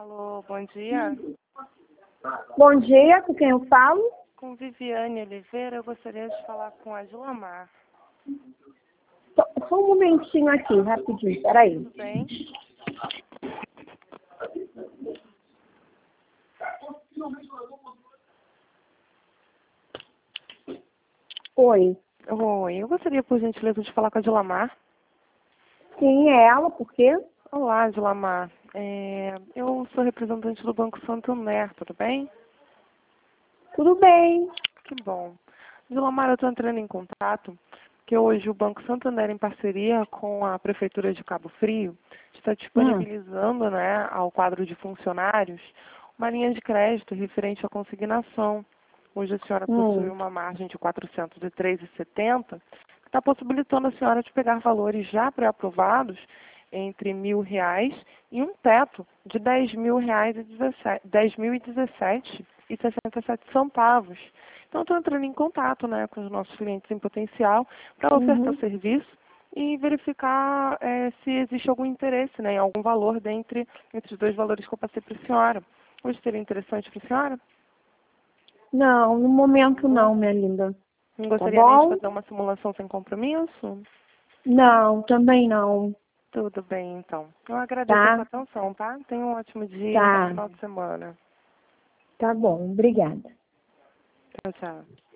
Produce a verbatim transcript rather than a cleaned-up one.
Alô, bom dia. Bom dia, com quem eu falo? Com Viviane Oliveira, eu gostaria de falar com a Gilamar. Só, só um momentinho aqui, rapidinho, peraí. Tudo bem? Oi. Oi, eu gostaria, por gentileza, de falar com a Gilamar. Sim, é ela, por quê? Olá, Gilamar. É, eu sou representante do Banco Santander, tudo bem? Tudo bem. Que bom. Gilamar, eu estou entrando em contato porque hoje o Banco Santander, em parceria com a Prefeitura de Cabo Frio, está Hum. disponibilizando, né, ao quadro de funcionários uma linha de crédito referente à consignação. Hoje a senhora possui Hum. uma margem de quatrocentos e três reais e setenta centavos, que está possibilitando a senhora de pegar valores já pré-aprovados entre mil reais e um teto de dez mil reais e dezessete, dez mil e dezessete e sessenta e sete centavos. Então, estou entrando em contato, né, com os nossos clientes em potencial para ofertar Uhum. serviço e verificar é, se existe algum interesse, né, em algum valor dentre entre os dois valores que eu passei para a senhora. Hoje seria interessante para a senhora? Não, no momento Não? não, minha linda. Não Tá gostaria nem de bom? fazer uma simulação sem compromisso? Não, também não. Tudo bem, então. Eu agradeço a sua Tá? atenção, tá? Tenha um ótimo dia e um bom Tá. final de semana. Tá bom, obrigada. Tchau, tchau.